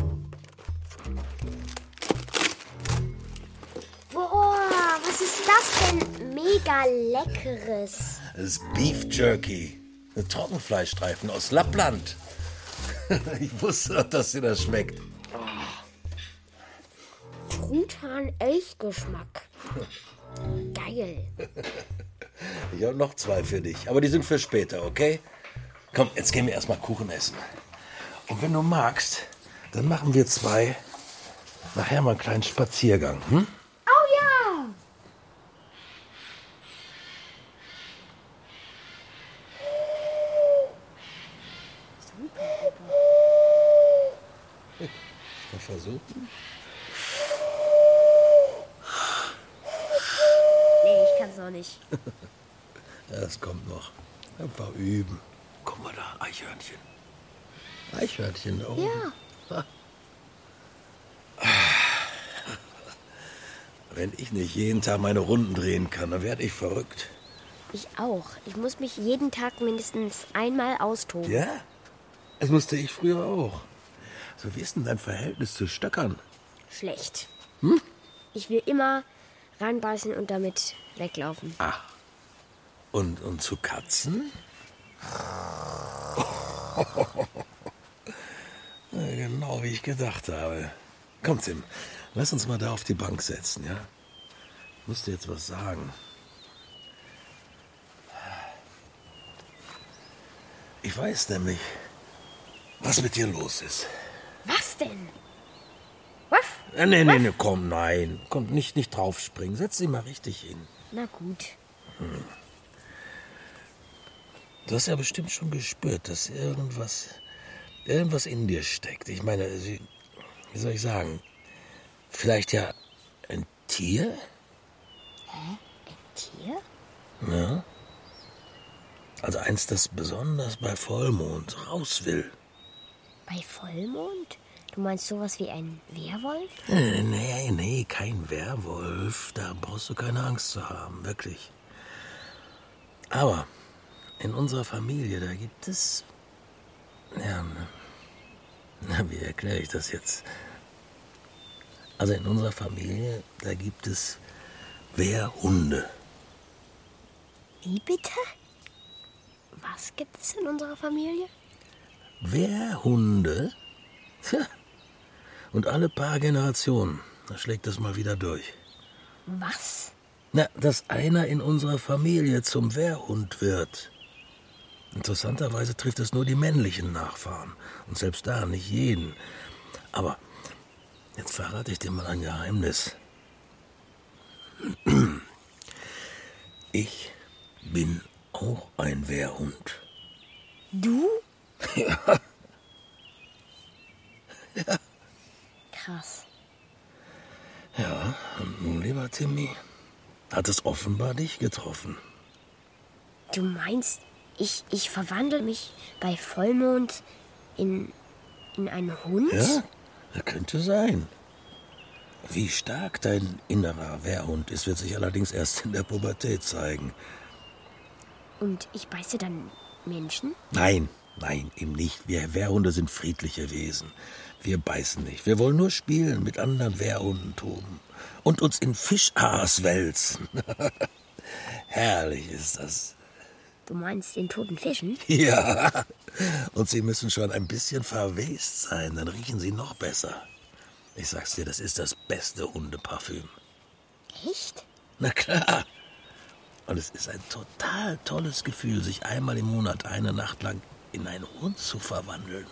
Speaker 2: Boah, was ist das denn? Mega leckeres.
Speaker 20: Das ist Beef Jerky. Ein Trockenfleischstreifen aus Lappland. Ich wusste doch, dass dir das schmeckt.
Speaker 2: Truthahn-Elchgeschmack. Geil.
Speaker 20: Ich habe noch zwei für dich, aber die sind für später, okay? Komm, jetzt gehen wir erstmal Kuchen essen. Und wenn du magst, dann machen wir zwei nachher mal einen kleinen Spaziergang, hm?
Speaker 2: Oh ja!
Speaker 20: Mal versuchen.
Speaker 2: Nee, ich kann's noch nicht.
Speaker 20: Ja, das kommt noch. Einfach üben. Guck mal da, Eichhörnchen. Eichhörnchen da oben.
Speaker 2: Ja.
Speaker 20: Wenn ich nicht jeden Tag meine Runden drehen kann, dann werde ich verrückt.
Speaker 2: Ich auch. Ich muss mich jeden Tag mindestens einmal austoben.
Speaker 20: Ja? Das musste ich früher auch. So, wie ist denn dein Verhältnis zu Stöckern?
Speaker 2: Schlecht.
Speaker 20: Hm?
Speaker 2: Ich will immer ranbeißen und damit weglaufen.
Speaker 20: Ah. Und, und zu Katzen? Ja, genau wie ich gedacht habe. Komm, Tim, lass uns mal da auf die Bank setzen, ja? Ich muss dir jetzt was sagen. Ich weiß nämlich, was mit dir los ist.
Speaker 2: Was denn? Was?
Speaker 20: Äh, nee, nee, nee, komm, nein. Komm, nicht, nicht draufspringen. Setz dich mal richtig hin.
Speaker 2: Na gut.
Speaker 20: Hm. Du hast ja bestimmt schon gespürt, dass irgendwas, irgendwas in dir steckt. Ich meine, wie soll ich sagen? Vielleicht ja ein Tier?
Speaker 2: Hä? Ein Tier?
Speaker 20: Ja. Also eins, das besonders bei Vollmond raus will.
Speaker 2: Bei Vollmond? Du meinst sowas wie ein Werwolf?
Speaker 20: Nee, nee, nee, kein Werwolf. Da brauchst du keine Angst zu haben, wirklich. Aber in unserer Familie, da gibt es... Ja, na, wie erkläre ich das jetzt? Also in unserer Familie, da gibt es Wehrhunde.
Speaker 2: Wie bitte? Was gibt es in unserer Familie?
Speaker 20: Wehrhunde? Tja. Und alle paar Generationen, da schlägt das mal wieder durch.
Speaker 2: Was?
Speaker 20: Na, dass einer in unserer Familie zum Wehrhund wird. Interessanterweise trifft es nur die männlichen Nachfahren. Und selbst da nicht jeden. Aber jetzt verrate ich dir mal ein Geheimnis. Ich bin auch ein Wehrhund.
Speaker 2: Du?
Speaker 20: Ja. Ja.
Speaker 2: Krass.
Speaker 20: Ja, und nun, lieber Timmy, hat es offenbar dich getroffen.
Speaker 2: Du meinst, ich, ich verwandle mich bei Vollmond in, in einen Hund?
Speaker 20: Ja, das könnte sein. Wie stark dein innerer Wehrhund ist, wird sich allerdings erst in der Pubertät zeigen.
Speaker 2: Und ich beiße dann Menschen?
Speaker 20: Nein, nein, eben nicht. Wir Wehrhunde sind friedliche Wesen. Wir beißen nicht. Wir wollen nur spielen, mit anderen Wehrhunden toben und uns in Fischaas wälzen. Herrlich ist das.
Speaker 2: Du meinst in toten Fischen?
Speaker 20: Ja, und sie müssen schon ein bisschen verwest sein, dann riechen sie noch besser. Ich sag's dir, das ist das beste Hundeparfüm.
Speaker 2: Echt?
Speaker 20: Na klar. Und es ist ein total tolles Gefühl, sich einmal im Monat eine Nacht lang in einen Hund zu verwandeln.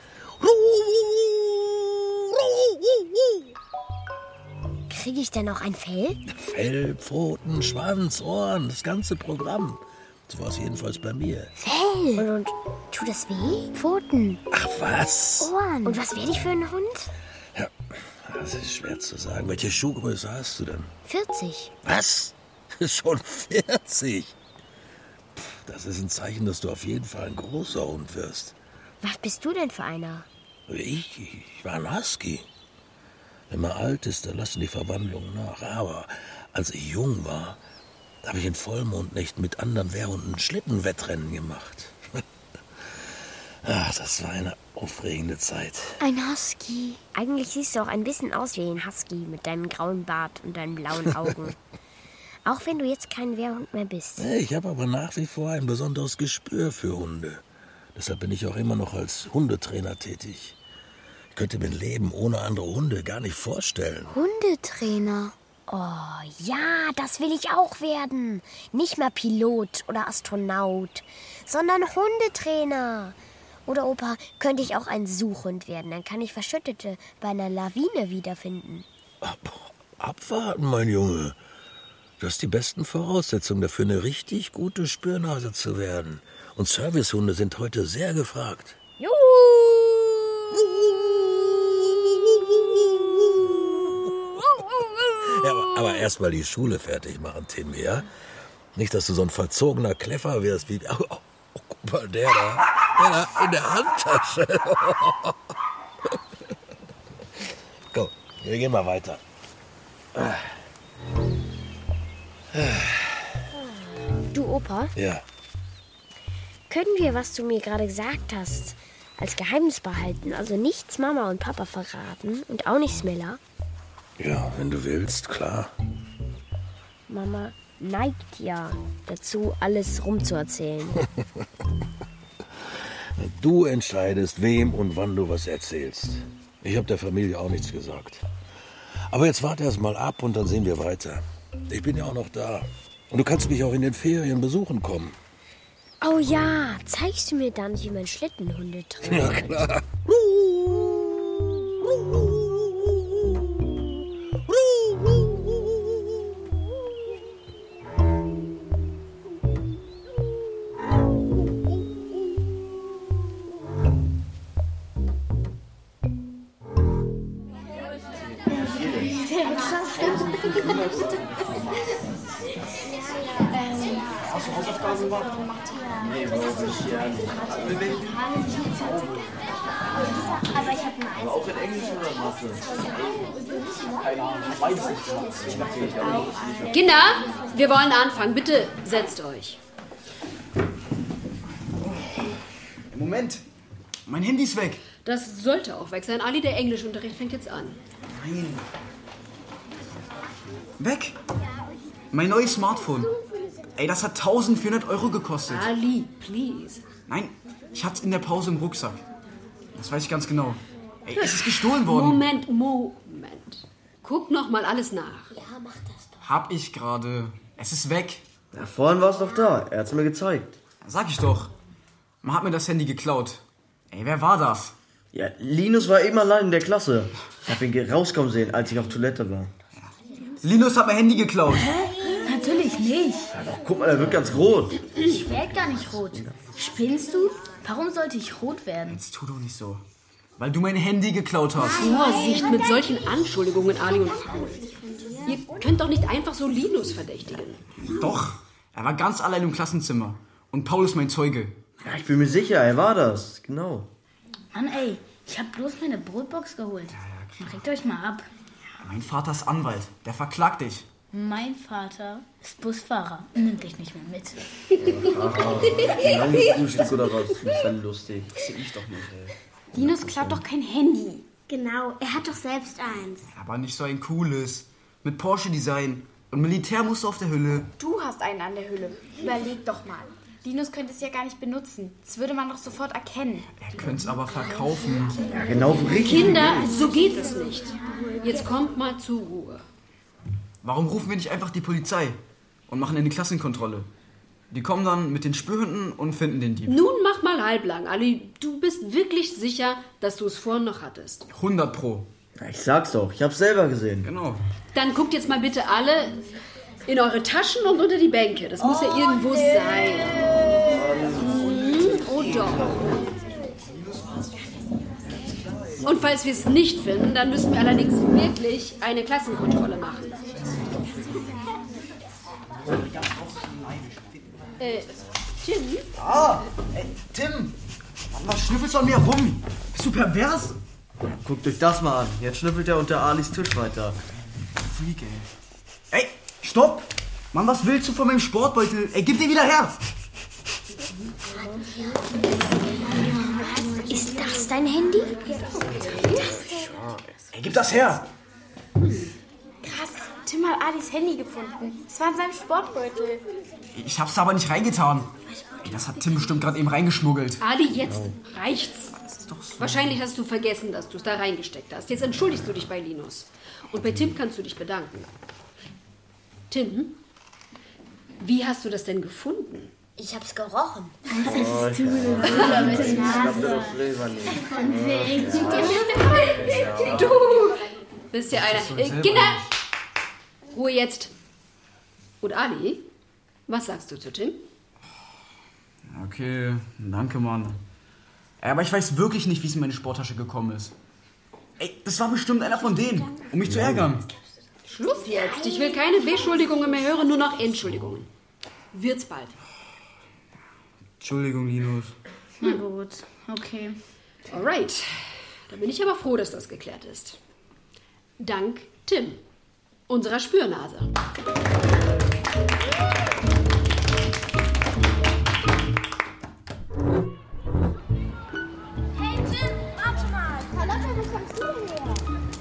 Speaker 2: Kriege ich denn noch ein Fell?
Speaker 20: Fell, Pfoten, Schwanz, Ohren, das ganze Programm. So war es jedenfalls bei mir.
Speaker 2: Fell? Und, und tut das weh? Pfoten.
Speaker 20: Ach was?
Speaker 2: Ohren. Und was werde ich für ein Hund?
Speaker 20: Ja, das ist schwer zu sagen. Welche Schuhgröße hast du denn?
Speaker 2: vierzig.
Speaker 20: Was? Schon vierzig? Das ist ein Zeichen, dass du auf jeden Fall ein großer Hund wirst.
Speaker 2: Was bist du denn für einer?
Speaker 20: Ich, ich war ein Husky. Wenn man alt ist, dann lassen die Verwandlungen nach. Aber als ich jung war, habe ich in Vollmondnächten mit anderen Wehrhunden Schlittenwettrennen gemacht. Ach, das war eine aufregende Zeit.
Speaker 2: Ein Husky. Eigentlich siehst du auch ein bisschen aus wie ein Husky mit deinem grauen Bart und deinen blauen Augen. Auch wenn du jetzt kein Wehrhund mehr bist.
Speaker 20: Ich habe aber nach wie vor ein besonderes Gespür für Hunde. Deshalb bin ich auch immer noch als Hundetrainer tätig. Ich könnte mir ein Leben ohne andere Hunde gar nicht vorstellen.
Speaker 2: Hundetrainer? Oh, ja, das will ich auch werden. Nicht mehr Pilot oder Astronaut, sondern Hundetrainer. Oder Opa, könnte ich auch ein Suchhund werden? Dann kann ich Verschüttete bei einer Lawine wiederfinden.
Speaker 20: Abwarten, mein Junge. Du hast die besten Voraussetzungen dafür, eine richtig gute Spürnase zu werden. Und Servicehunde sind heute sehr gefragt.
Speaker 2: Juhu!
Speaker 20: Ja, aber, aber erst mal die Schule fertig machen, Tim, ja? Nicht, dass du so ein verzogener Kleffer wirst wie... Oh, oh, oh, guck mal, der da. Der da in der Handtasche. Komm, wir gehen mal weiter.
Speaker 2: Du, Opa?
Speaker 20: Ja.
Speaker 2: Können wir, was du mir gerade gesagt hast, als Geheimnis behalten? Also nichts Mama und Papa verraten und auch nicht Smilla?
Speaker 20: Ja, wenn du willst, klar.
Speaker 2: Mama neigt ja dazu, alles rumzuerzählen.
Speaker 20: Du entscheidest, wem und wann du was erzählst. Ich habe der Familie auch nichts gesagt. Aber jetzt warte erst mal ab und dann sehen wir weiter. Ich bin ja auch noch da. Und du kannst mich auch in den Ferien besuchen kommen.
Speaker 2: Oh ja, zeigst du mir dann, wie man Schlittenhunde trainiert?
Speaker 20: Ja, klar.
Speaker 17: Hast du Hausaufgaben gemacht? Nee, glaube ich, ja.
Speaker 3: Aber ich habe eine
Speaker 17: Aber auch in Englisch oder Mathe? Keine Ahnung, ich weiß es nicht.
Speaker 12: Kinder, wir wollen anfangen. Bitte setzt euch.
Speaker 17: Moment, mein Handy ist weg.
Speaker 12: Das sollte auch weg sein. Ali, der Englischunterricht fängt jetzt an.
Speaker 17: Nein. Weg? Mein neues Smartphone. Ey, das hat eintausendvierhundert Euro gekostet.
Speaker 12: Ali, please.
Speaker 17: Nein, ich hab's in der Pause im Rucksack. Das weiß ich ganz genau. Ey, es ist gestohlen worden.
Speaker 12: Moment, Moment. Guck noch mal alles nach.
Speaker 2: Ja, mach das doch.
Speaker 17: Hab ich gerade. Es ist weg.
Speaker 14: Ja, vorhin war es doch da. Er hat's mir gezeigt.
Speaker 17: Sag ich doch. Man hat mir das Handy geklaut. Ey, wer war das?
Speaker 14: Ja, Linus war eben allein in der Klasse. Ich hab ihn rauskommen sehen, als ich auf Toilette war.
Speaker 17: Linus hat mein Handy geklaut.
Speaker 16: Natürlich nicht.
Speaker 14: Ja, doch, guck mal, er wird ganz rot.
Speaker 16: Ich werde gar nicht rot. Spinnst du? Warum sollte ich rot werden?
Speaker 17: Jetzt tu doch nicht so. Weil du mein Handy geklaut hast.
Speaker 12: Vorsicht mit solchen Anschuldigungen, Ali und Paul. Ihr könnt doch nicht einfach so Linus verdächtigen.
Speaker 17: Doch, er war ganz allein im Klassenzimmer. Und Paul ist mein Zeuge.
Speaker 14: Ja, ich bin mir sicher, er war das. Genau.
Speaker 16: Mann, ey, ich hab bloß meine Brotbox geholt. Ja, ja, Regt euch mal ab.
Speaker 17: Mein Vater ist Anwalt. Der verklagt dich.
Speaker 16: Mein Vater ist Busfahrer und nimmt dich nicht mehr mit.
Speaker 14: Frühstück oder was? Das ist dann lustig.
Speaker 17: Das sehe ich doch nicht, ey.
Speaker 3: Linus klaut doch kein Handy.
Speaker 21: Genau, er hat doch selbst eins.
Speaker 17: Aber nicht so ein cooles. Mit Porsche-Design. Und Militärmuster auf der Hülle.
Speaker 15: Du hast einen an der Hülle. Überleg doch mal. Linus könnte es ja gar nicht benutzen. Das würde man doch sofort erkennen.
Speaker 17: Er könnte es aber verkaufen.
Speaker 14: Ja, genau richtig.
Speaker 12: Kinder, so geht es nicht. Jetzt kommt mal zur Ruhe.
Speaker 17: Warum rufen wir nicht einfach die Polizei und machen eine Klassenkontrolle? Die kommen dann mit den Spürhunden und finden den Dieb.
Speaker 12: Nun mach mal halblang, Ali. Du bist wirklich sicher, dass du es vorhin noch hattest?
Speaker 17: hundert Pro.
Speaker 14: Ja, ich sag's doch, ich hab's selber gesehen.
Speaker 17: Genau.
Speaker 12: Dann guckt jetzt mal bitte alle in eure Taschen und unter die Bänke. Das muss ja irgendwo sein. Mhm. Oh doch. Und falls wir es nicht finden, dann müssen wir allerdings wirklich eine Klassenkontrolle machen. Äh, Tim?
Speaker 17: Ah, ey, Tim! Mann, was schnüffelst du an mir rum? Bist du pervers?
Speaker 14: Guckt euch das mal an. Jetzt schnüffelt er unter Alis Tisch weiter.
Speaker 17: Freak, ey. Ey, stopp! Mann, was willst du von meinem Sportbeutel? Ey, gib den wieder her!
Speaker 2: Ist das dein Handy?
Speaker 17: Ey, gib das her!
Speaker 15: Krass, Tim hat Alis Handy gefunden. Es war in seinem Sportbeutel.
Speaker 17: Ich hab's da aber nicht reingetan. Ey, das hat Tim bestimmt gerade eben reingeschmuggelt.
Speaker 12: Ali, jetzt reicht's. Wahrscheinlich hast du vergessen, dass du es da reingesteckt hast. Jetzt entschuldigst du dich bei Linus. Und bei Tim kannst du dich bedanken. Tim, wie hast du das denn gefunden?
Speaker 2: Ich hab's gerochen.
Speaker 14: Oh, ich
Speaker 12: Du bist ja einer. Äh, Kinder! Ruhe jetzt. Und Ali, was sagst du zu Tim?
Speaker 17: Okay, danke, Mann. Ey, aber ich weiß wirklich nicht, wie es in meine Sporttasche gekommen ist. Ey, das war bestimmt einer von denen, um mich zu ärgern.
Speaker 12: Schluss jetzt. Ich will keine Beschuldigungen mehr hören, nur noch Entschuldigungen. Wird's bald.
Speaker 17: Entschuldigung, Linus.
Speaker 15: Na gut, okay.
Speaker 12: Alright. Da bin ich aber froh, dass das geklärt ist. Dank Tim, unserer Spürnase.
Speaker 3: Hey Tim, warte mal. Carlotta, wo kommst du her?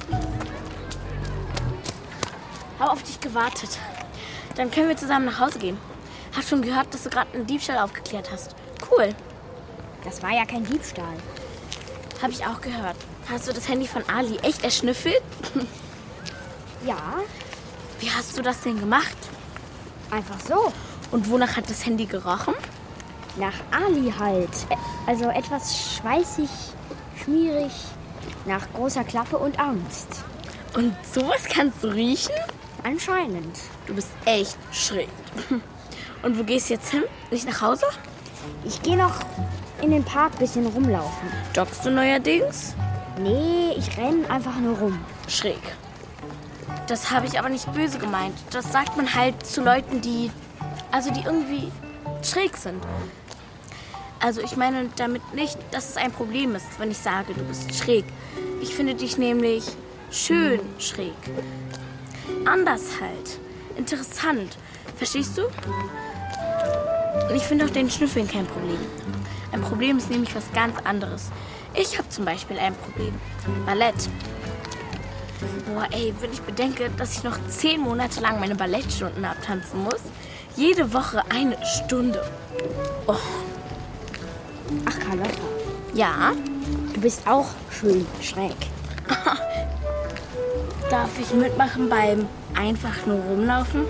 Speaker 9: Hab auf dich gewartet. Dann können wir zusammen nach Hause gehen. Hab schon gehört, dass du gerade einen Diebstahl aufgeklärt hast. Cool.
Speaker 6: Das war ja kein Diebstahl.
Speaker 9: Hab ich auch gehört. Hast du das Handy von Ali echt erschnüffelt?
Speaker 6: Ja.
Speaker 9: Wie hast du das denn gemacht?
Speaker 6: Einfach so.
Speaker 9: Und wonach hat das Handy gerochen?
Speaker 6: Nach Ali halt. Also etwas schweißig, schmierig, nach großer Klappe und Angst.
Speaker 9: Und sowas kannst du riechen?
Speaker 6: Anscheinend.
Speaker 9: Du bist echt schräg. Und wo gehst du jetzt hin? Nicht nach Hause?
Speaker 6: Ich gehe noch in den Park ein bisschen rumlaufen.
Speaker 9: Joggst du neuerdings?
Speaker 6: Nee, ich renn einfach nur rum.
Speaker 9: Schräg. Das habe ich aber nicht böse gemeint. Das sagt man halt zu Leuten, die, also die irgendwie schräg sind. Also ich meine damit nicht, dass es ein Problem ist, wenn ich sage, du bist schräg. Ich finde dich nämlich schön schräg. Anders halt. Interessant. Verstehst du? Und ich finde auch dein Schnüffeln kein Problem. Ein Problem ist nämlich was ganz anderes. Ich habe zum Beispiel ein Problem. Ballett. Boah, ey, wenn ich bedenke, dass ich noch zehn Monate lang meine Ballettstunden abtanzen muss. Jede Woche eine Stunde. Oh.
Speaker 6: Ach, Carlotta.
Speaker 9: Ja?
Speaker 6: Du bist auch schön schräg.
Speaker 9: Darf ich mitmachen beim einfach nur rumlaufen?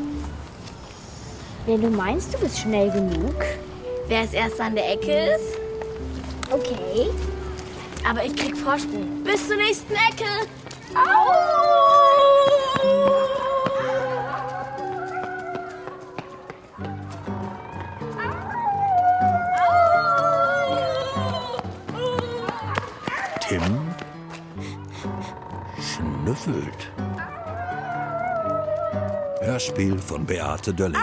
Speaker 6: Wenn du meinst, du bist schnell genug.
Speaker 9: Wer als erster an der Ecke ist?
Speaker 6: Okay.
Speaker 9: Aber ich krieg Vorsprung. Bis zur nächsten Ecke.
Speaker 7: Tim schnüffelt. Hörspiel von Beate Dölling.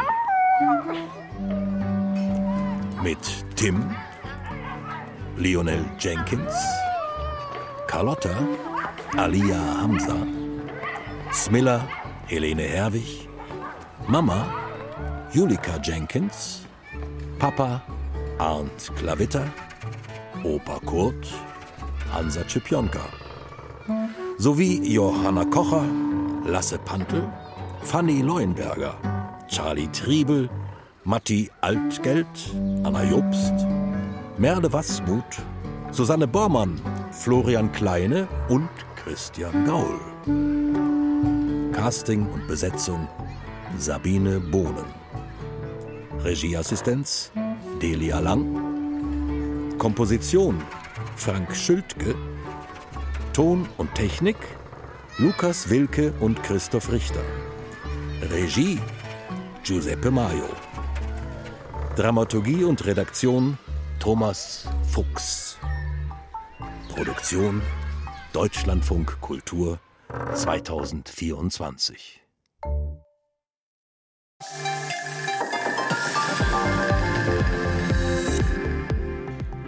Speaker 7: Mit Tim, Lionel Jenkins, Carlotta, Alia Hamza, Smilla, Helene Herwig, Mama, Julika Jenkins, Papa, Arndt Klavitter, Opa Kurt, Hansa Czipionka, sowie Johanna Kocher, Lasse Pantel, Fanny Leuenberger, Charlie Triebel, Matti Altgeld, Anna Jobst, Merle Wassmuth, Susanne Bormann, Florian Kleine und Christian Gaul. Casting und Besetzung Sabine Bohnen. Regieassistenz Delia Lang. Komposition Frank Schültke. Ton und Technik Lukas Wilke und Christoph Richter. Regie Giuseppe Maio. Dramaturgie und Redaktion Thomas Fuchs. Produktion Deutschlandfunk Kultur zweitausendvierundzwanzig.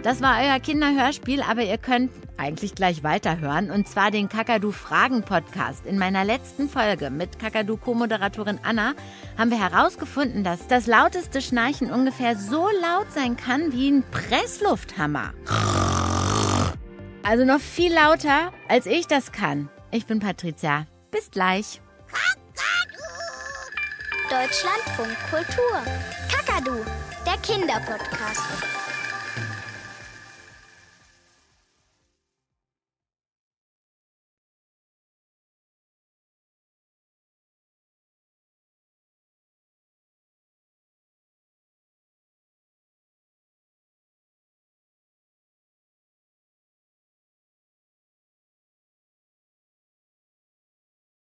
Speaker 1: Das war euer Kinderhörspiel, aber ihr könnt eigentlich gleich weiterhören. Und zwar den Kakadu-Fragen-Podcast. In meiner letzten Folge mit Kakadu-Co-Moderatorin Anna haben wir herausgefunden, dass das lauteste Schnarchen ungefähr so laut sein kann wie ein Presslufthammer. Also noch viel lauter, als ich das kann. Ich bin Patricia. Bis gleich.
Speaker 21: Deutschlandfunk Kultur. Kakadu, der Kinderpodcast.